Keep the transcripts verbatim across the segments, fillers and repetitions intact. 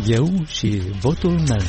Eu și votul meu.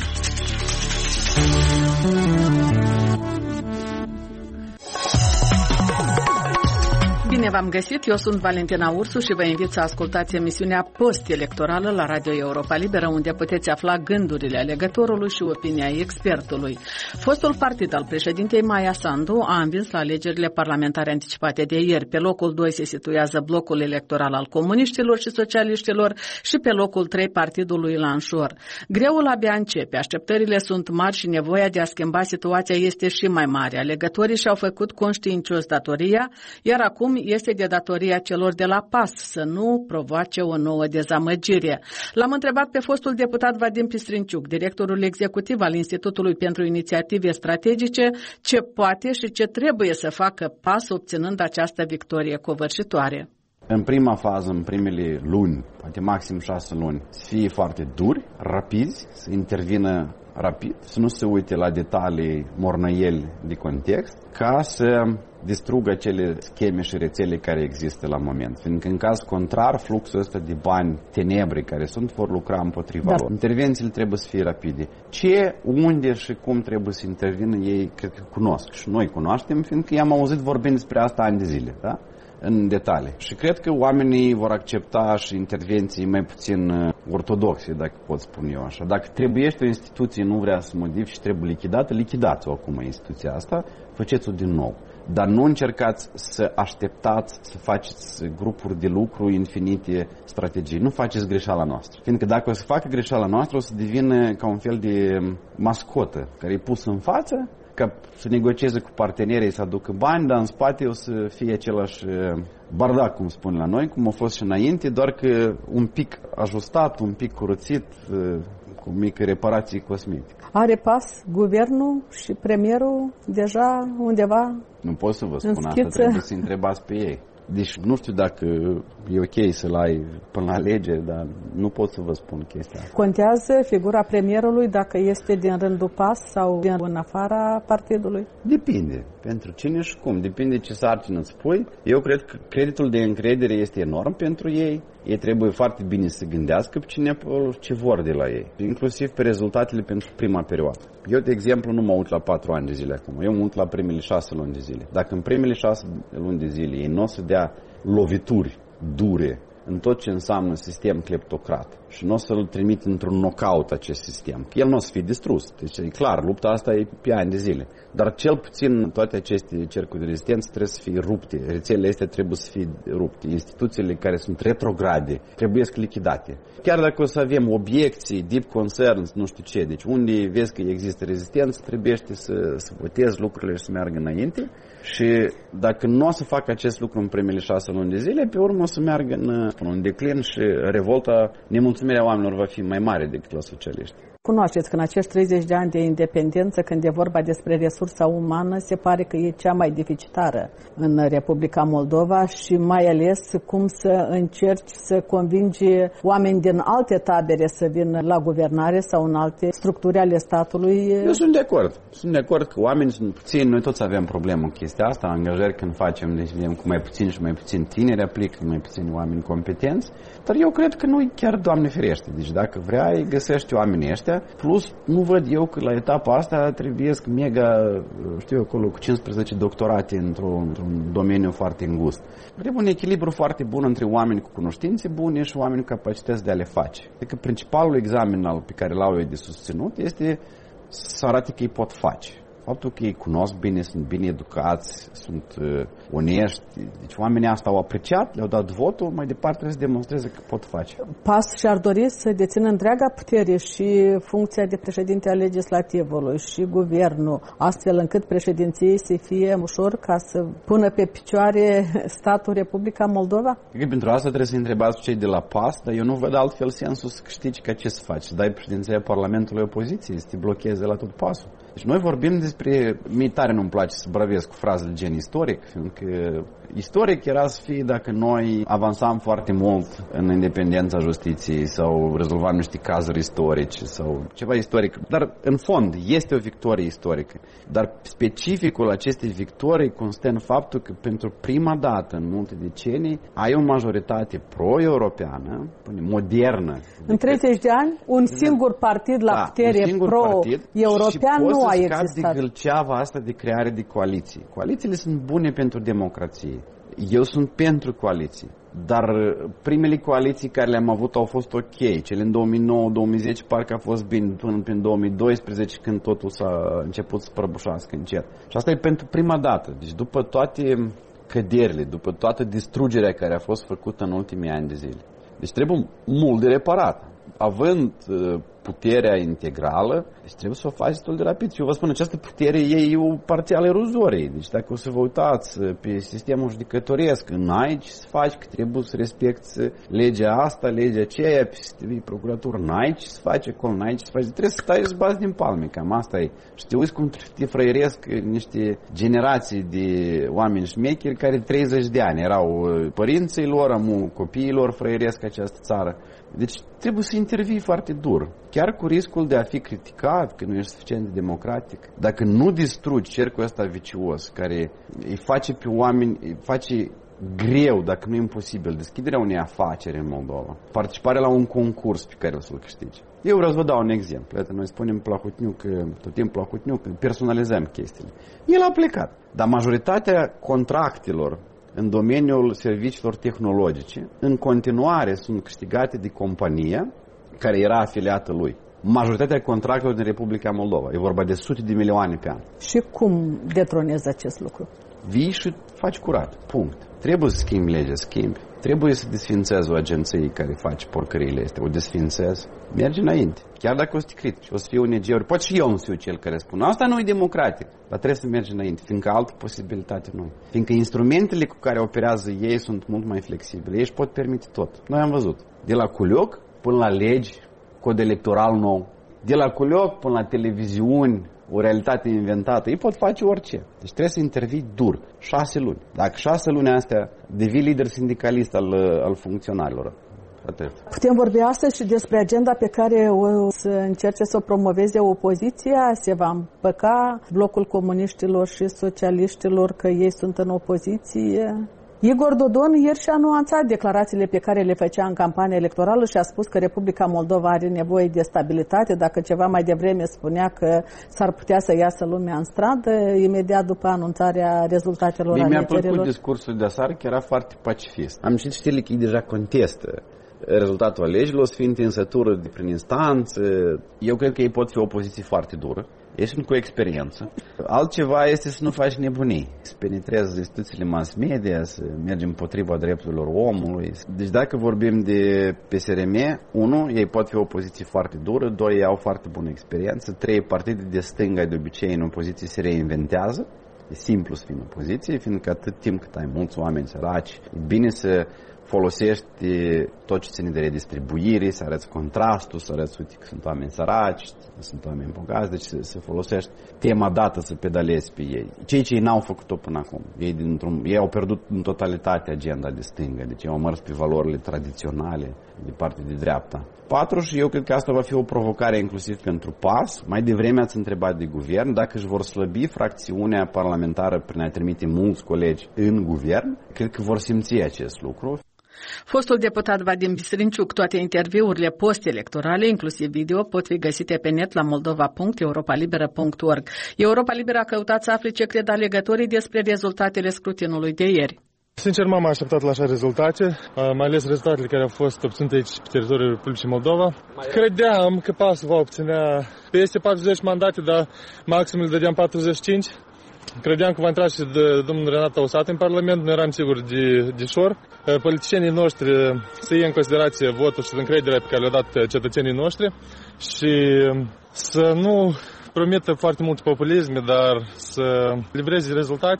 Bine v-am găsit, eu sunt Valentina Ursu și vă invit să ascultați emisiunea post-electorală la Radio Europa Liberă, unde puteți afla gândurile alegătorului și opinia expertului. Fostul partid al președintei Maia Sandu a învins la alegerile parlamentare anticipate de ieri. Pe locul doi se situează blocul electoral al comuniștilor și socialiștilor și pe locul trei partidul lui Lanșor. Greul abia începe, așteptările sunt mari și nevoia de a schimba situația este și mai mare. Alegătorii și-au făcut conștiincios datoria, iar acum este de datoria celor de la P A S să nu provoace o nouă dezamăgire. L-am întrebat pe fostul deputat Vadim Pistrinciuc, directorul executiv al Institutului pentru Inițiative Strategice, ce poate și ce trebuie să facă P A S obținând această victorie covârșitoare. În prima fază, în primele luni, poate maxim șase luni, să fie foarte duri, rapizi, să intervină rapid, să nu se uite la detalii mornăieli de context, ca să distrugă acele scheme și rețele care există la moment. Fiindcă în caz contrar, fluxul ăsta de bani tenebre care sunt vor lucra împotriva lor. Intervențiile trebuie să fie rapide. Ce, unde și cum trebuie să intervină, ei cred că cunosc și noi cunoaștem, fiindcă i-am auzit vorbind despre asta ani de zile, da? În detalii. Și cred că oamenii vor accepta și intervenții mai puțin ortodoxe, dacă pot spune eu așa. Dacă trebuiește o instituție, nu vrea să modifice și trebuie lichidată, lichidați-o acum instituția asta, faceți-o din nou. Dar nu încercați să așteptați să faceți grupuri de lucru infinite strategii. Nu faceți greșeala noastră. Fiindcă dacă o să facă greșeala noastră, o să devină ca un fel de mascotă care e pusă în față, ca să negocieze cu partenerii să aducă bani, dar în spate o să fie același bardac, cum spune la noi, cum a fost și înainte, doar că un pic ajustat, un pic curățit, cu mică reparație cosmetică. Are P A S guvernul și premierul deja undeva? Nu pot să vă spun asta, trebuie să întrebați pe ei. Deci nu știu dacă e ok să-l ai până la alegeri, dar nu pot să vă spun chestia asta. Contează figura premierului dacă este din rândul P A S sau din în afara partidului? Depinde. Pentru cine și cum. Depinde ce sarcină îți pui. Eu cred că creditul de încredere este enorm pentru ei. Ei trebuie foarte bine să gândească pe cine, ce vor de la ei. Inclusiv pe rezultatele pentru prima perioadă. Eu, de exemplu, nu mă uit la patru ani de zile acum. Eu mă uit la primele șase luni de zile. Dacă în primele șase luni de zile ei nu o să dea lovituri dure în tot ce înseamnă sistem cleptocrat și nu o să-l trimit într-un knockout acest sistem, el nu o să fie distrus. Deci e clar, lupta asta e pe ani de zile. Dar cel puțin toate aceste cercuri de rezistență trebuie să fie rupte. Rețelele astea trebuie să fie rupte. Instituțiile care sunt retrograde trebuie să lichidate. Chiar dacă o să avem obiecții, deep concerns, nu știu ce, deci unde vezi că există rezistență, trebuie să, să votezi lucrurile și să meargă înainte. Și dacă nu o să facă acest lucru în primele șase luni de zile, pe urmă o să meargă în, în declin și revolta, nemulțumirea oamenilor va fi mai mare decât la socialiști. Cunoașteți că în acești treizeci de ani de independență, când e vorba despre resursa umană, se pare că e cea mai deficitară în Republica Moldova și mai ales cum să încerci să convingi oameni din alte tabere să vină la guvernare sau în alte structuri ale statului. Eu sunt de acord. Sunt de acord că oamenii sunt puțini, noi toți avem problemă cu chestia asta, angajări când facem, deci vedem cu mai puțin și mai puțin tineri aplică, mai puțini oameni competenți, dar eu cred că nu-i chiar Doamne ferește. Deci dacă vrei, găsești oamenii ăștia. Plus, nu văd eu că la etapa asta trebuiesc mega, știu eu, acolo cu cincisprezece doctorate într-un, într-un domeniu foarte îngust. Trebuie un echilibru foarte bun între oameni cu cunoștințe bune și oameni cu capacități de a le face. Adică principalul examen al pe care l-au eu de susținut este să arate că ei pot face. Faptul că ei cunosc bine, sunt bine educați, sunt uh, onești. Deci oamenii asta au apreciat, le-au dat votul, mai departe trebuie să demonstreze că pot face. P A S și-ar dori să dețină întreaga putere și funcția de președinte al legislativului și guvernul, astfel încât președinției să fie ușor ca să pună pe picioare statul Republica Moldova? Cred că pentru asta trebuie să întrebați cei de la P A S, dar eu nu văd altfel sensul să câștigi ca ce să faci. Să dai președinția Parlamentului opoziției, să te blocheze la tot pasul. Deci noi vorbim despre, mie tare nu-mi place să bravesc cu frazele gen istoric, fiindcă istoric era să fie dacă noi avansam foarte mult în independența justiției sau rezolvam niște cazuri istorice sau ceva istoric. Dar, în fond, este o victorie istorică. Dar specificul acestei victorii constă în faptul că pentru prima dată în multe decenii ai o majoritate pro-europeană, modernă. În treizeci de ani, un singur partid la da, putere pro-european nu a existat. De gâlceava asta de creare de coaliții. Coalițiile sunt bune pentru democrație. Eu sunt pentru coaliții. Dar primele coaliții care le-am avut au fost ok. Cele în două mii nouă două mii zece parcă a fost bine până în două mii doisprezece când totul s-a început să prăbușească încet. Și asta e pentru prima dată. Deci după toate căderile, după toată distrugerea care a fost făcută în ultimii ani de zile. Deci trebuie mult de reparat. Având puterea integrală, deci trebuie să o faci destul de rapid. Și eu vă spun, această putere e o parțială erozorie. Deci dacă o să vă uitați pe sistemul judecătoresc, n-ai ce să faci, că trebuie să respecti legea asta, legea aceea, pe sistemul procuratură, n-ai ce să faci acolo, n-ai ce să faci. Trebuie să stai și să bați din palme, cam asta e. Și te uiți cum te frăieresc niște generații de oameni șmecheri care treizeci de ani erau părinții lor, amu copiilor frăieresc această țară. Deci trebuie să intervii foarte dur, chiar cu riscul de a fi criticat că nu ești suficient de democratic. Dacă nu distrugi cercul ăsta vicios, care îi face pe oameni, îi face greu, dacă nu e imposibil, deschiderea unei afaceri în Moldova, participarea la un concurs pe care o să-l câștigi. Eu vreau să vă dau un exemplu. Iată, noi spunem Plahotniuc, tot timpul Plahotniuc, personalizăm chestiile. El a plecat, dar majoritatea contractelor în domeniul serviciilor tehnologice, în continuare sunt câștigate de compania care era afiliată lui. Majoritatea contractelor din Republica Moldova. E vorba de sute de milioane pe an. Și cum detronezi acest lucru? Vii și faci curat. Punct. Trebuie să schimbi legea, schimbi. Trebuie să desfințezi o agenție care face porcăriile astea. O desfințezi. Mergi înainte. Chiar dacă o să te critici, o să fie O N G-uri. Poate și eu nu fiu cel care spune. Asta nu e democratic. Dar trebuie să mergi înainte. Fiindcă altă posibilitate nu. Fiindcă instrumentele cu care operează ei sunt mult mai flexibile. Ei își pot permite tot. Noi am văzut. De la culioc până la legi, cod electoral nou. De la culioc până la televiziuni, o realitate inventată, ei pot face orice. Deci trebuie să intervii dur. Șase luni. Dacă șase luni astea devii lider sindicalist al, al funcționarilor. Atât. Putem vorbi astăzi și despre agenda pe care o să încerce să o promoveze opoziția. Se va împăca blocul comuniștilor și socialiștilor că ei sunt în opoziție. Igor Dodon ieri și-a nuanțat declarațiile pe care le făcea în campania electorală și a spus că Republica Moldova are nevoie de stabilitate. Dacă ceva mai devreme spunea că s-ar putea să iasă lumea în stradă, imediat după anunțarea rezultatelor Mie alegerilor. Mi-a plăcut discursul de aseară, că era foarte pacifist. Am citit știrile că ei deja contestă rezultatul alegerilor, o să fie întinsătură de prin instanță. Eu cred că ei pot fi o opoziție foarte dură. Ei sunt cu experiență. Altceva este să nu faci nebunii. Să penetrezi instituțiile mass media, să mergi împotriva drepturilor omului. Deci dacă vorbim de P S R M, unu, ei pot fi o opoziție foarte dură, doi, ei au foarte bună experiență, trei, partide de stânga de obicei în opoziție se reinventează. E simplu să fii în opoziție, fiindcă atât timp cât ai mulți oameni săraci, e bine să folosești tot ce ține de redistribuire, să arăți contrastul, să arăți, uite, că sunt oameni săraci, sunt oameni bogați, deci să, să folosești tema dată să pedalezi pe ei. Cei ce ei n-au făcut-o până acum. Ei, dintr-un, ei au pierdut în totalitate agenda de stângă, deci ei au mers pe valorile tradiționale de partea de dreapta. Patru, și eu cred că asta va fi o provocare inclusiv pentru P A S. Mai devreme ați întrebat de guvern dacă își vor slăbi fracțiunea parlamentară prin a trimite mulți colegi în guvern. Cred că vor simți acest lucru. Fostul deputat Vadim Bistrinciuc, toate interviurile post-electorale, inclusiv video, pot fi găsite pe net la moldova punct europa liberă punct org. Europa Liberă a căutat să afle ce cred alegătorii despre rezultatele scrutinului de ieri. Sincer, m-am așteptat la așa rezultate, mai ales rezultatele care au fost obținute aici pe teritoriul Republicii Moldova. Credeam că P A S va obține peste patruzeci mandate, dar maxim îl dădeam patruzeci și cinci. Credeam că va intra și de domnul Renat Tausat în Parlament, nu eram sigur de, de șor. Politicienii noștri să iei în considerație votul și încrederea pe care le-au dat cetățenii noștri și să nu promită foarte mult populism, dar să livreze rezultate.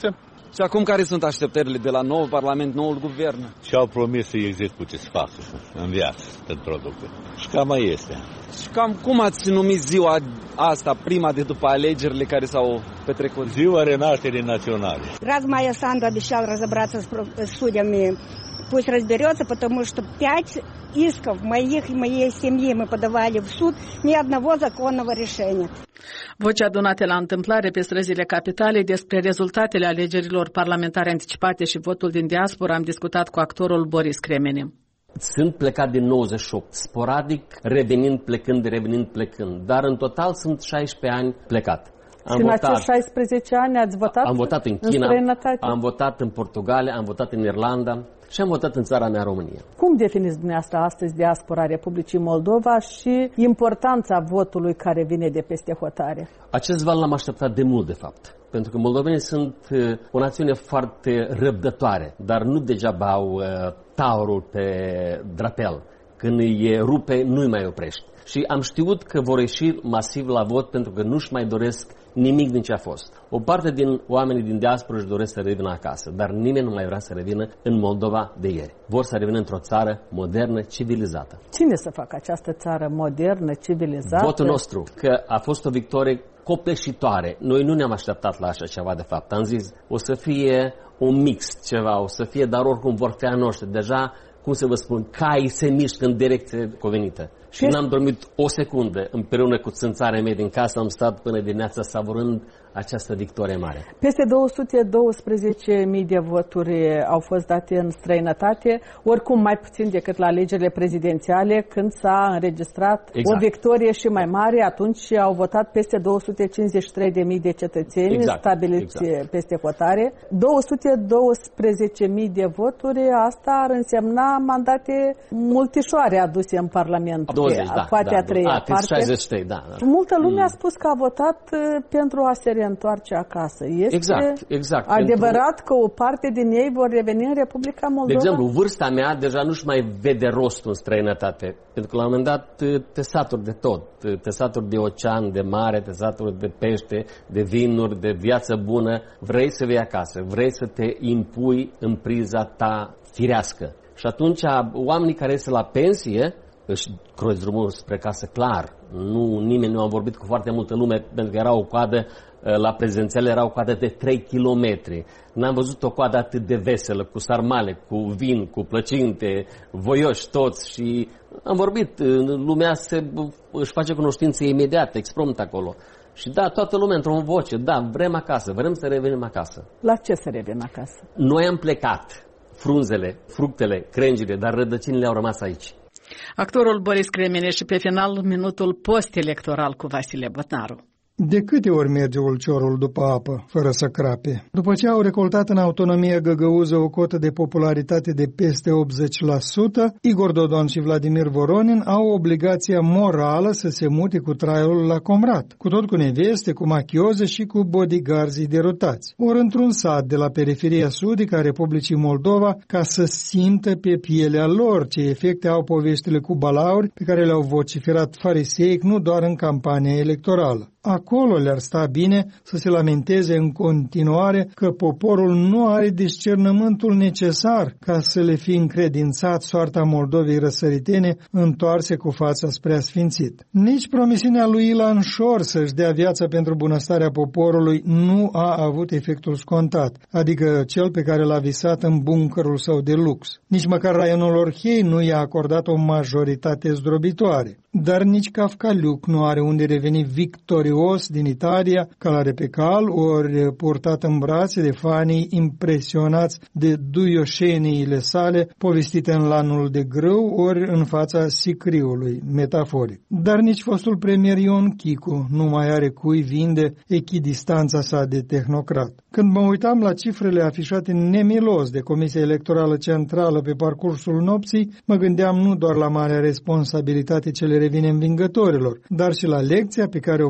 Și acum care sunt așteptările de la noul Parlament, noul guvern? Și au promis să execute, să facă în viață, să producă. Și cam mai este. Și cam cum ați numit ziua asta, prima de după alegerile care s-au petrecut? Ziua Renașterii Национale. Раз Майя Санду обещал разобраться с судьями, пусть разберется, потому что пять исков моих и моей семьи мы подавали в суд, ни одного законного решения. Voci adunate la întâmplare pe străzile capitalei despre rezultatele alegerilor parlamentare anticipate și votul din diaspora am discutat cu actorul Boris Cremeni. Sunt plecat din nouăzeci și opt, sporadic, revenind, plecând, revenind, plecând, dar în total sunt șaisprezece ani plecat. Am și votat, în acești șaisprezece ani ați votat? Am votat în China, în am votat în Portugalia, am votat în Irlanda și am votat în țara mea, România. Cum definiți dumneavoastră astăzi diaspora Republicii Moldova și importanța votului care vine de peste hotare? Acest val l-am așteptat de mult, de fapt. Pentru că moldovenii sunt o națiune foarte răbdătoare, dar nu degeaba au uh, taurul pe drapel. Când îi rupe, nu-i mai oprești. Și am știut că vor ieși masiv la vot pentru că nu-și mai doresc nimic din ce a fost. O parte din oamenii din diaspora își doresc să revină acasă, dar nimeni nu mai vrea să revină în Moldova de ieri. Vor să revină într-o țară modernă, civilizată. Cine să facă această țară modernă, civilizată? Votul nostru, că a fost o victorie copleșitoare. Noi nu ne-am așteptat la așa ceva, de fapt. Am zis, o să fie un mix ceva, o să fie, dar oricum vor fi a noștri. Deja, cum să vă spun, caii se mișcă în direcție cuvenită. Și n-am dormit o secundă împreună cu țânțarea mea din casă, am stat până dimineața savurând această victorie mare. Peste două sute douăsprezece mii de voturi au fost date în străinătate, oricum mai puțin decât la alegerile prezidențiale, când s-a înregistrat exact. O victorie și mai mare. Atunci au votat peste două sute cincizeci și trei de mii de cetățeni exact. Stabiliți exact. Peste hotare. două sute douăsprezece mii de voturi, asta ar însemna mandate multișoare aduse în Parlament. douăzeci, da, poate da, a treia a, parte. șaizeci și trei, da, da. Multă lume mm. a spus că a votat pentru a se reîntoarce acasă. Este exact, exact. adevărat pentru... că o parte din ei vor reveni în Republica Moldova? De exemplu, vârsta mea deja nu-și mai vede rostul în străinătate. Pentru că la un moment dat te saturi de tot. Te saturi de ocean, de mare, te saturi de pește, de vinuri, de viață bună. Vrei să vii acasă, vrei să te impui în priza ta firească. Și atunci oamenii care ies la pensie își croiesc drumul spre casă, clar. Nu, nimeni nu a vorbit cu foarte multă lume, pentru că era o coadă, la prezidențiale era o coadă de trei kilometri. N-am văzut o coadă atât de veselă, cu sarmale, cu vin, cu plăcinte, voioși toți. Și am vorbit, lumea se, își face cunoștință imediat, exprompt acolo. Și da, toată lumea într-o voce, da, vrem acasă, vrem să revenim acasă. La ce să revenim acasă? Noi am plecat, frunzele, fructele, crengile, dar rădăcinile au rămas aici. Actorul Boris Cremeni și pe final minutul post-electoral cu Vasile Botnaru. De câte ori merge ulciorul după apă, fără să crape? După ce au recoltat în autonomia găgăuză o cotă de popularitate de peste optzeci la sută, Igor Dodon și Vladimir Voronin au obligația morală să se mute cu traiul la Comrat, cu tot cu neveste, cu machioze și cu bodyguards derutați. Ori într-un sat de la periferia sudică a Republicii Moldova, ca să simtă pe pielea lor ce efecte au poveștile cu balauri pe care le-au vociferat fariseic nu doar în campania electorală. Acolo le-ar sta bine să se lamenteze în continuare că poporul nu are discernământul necesar ca să le fi încredințat soarta Moldovei răsăritene întoarse cu fața spre asfințit. Nici promisiunea lui Ilan Șor să-și dea viața pentru bunăstarea poporului nu a avut efectul scontat, adică cel pe care l-a visat în buncărul său de lux. Nici măcar raionul Orhei nu i-a acordat o majoritate zdrobitoare. Dar nici Cafcaliuc nu are unde reveni victorios din Italia, călare pe cal, ori purtat în brațe de fanii impresionați de duioșeniile sale, povestite în lanul de grâu, ori în fața sicriului, metaforic. Dar nici fostul premier Ion Chicu nu mai are cui vinde echidistanța sa de tehnocrat. Când mă uitam la cifrele afișate nemilos de Comisia Electorală Centrală pe parcursul nopții, mă gândeam nu doar la marea responsabilitate ce le revine învingătorilor, dar și la lecția pe care o vor învăța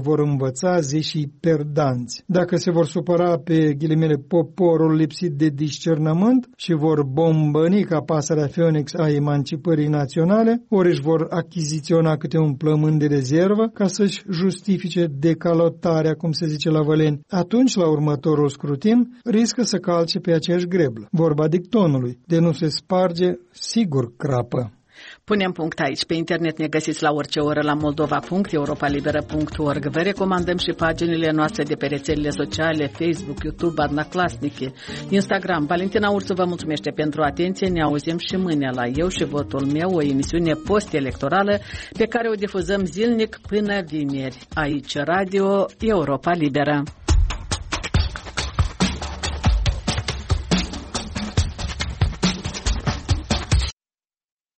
nevățazi și perdanți. Dacă se vor supăra pe ghilimele poporul lipsit de discernământ și vor bombăni ca pasărea Phoenix a emancipării naționale, ori își vor achiziționa câte un plămân de rezervă ca să-și justifice decalotarea, cum se zice la Văleni, atunci, la următorul scrutin, riscă să calce pe aceeași greblă. Vorba dictonului, de nu se sparge, sigur crapă. Punem punct aici. Pe internet ne găsiți la orice oră la moldova punct europalibera punct org. Vă recomandăm și paginile noastre de pe rețelele sociale, Facebook, YouTube, Adnaclasnice, Instagram. Valentina Ursu vă mulțumește pentru atenție. Ne auzim și mâine la Eu și Votul Meu, o emisiune post-electorală pe care o difuzăm zilnic până vineri. Aici Radio Europa Liberă.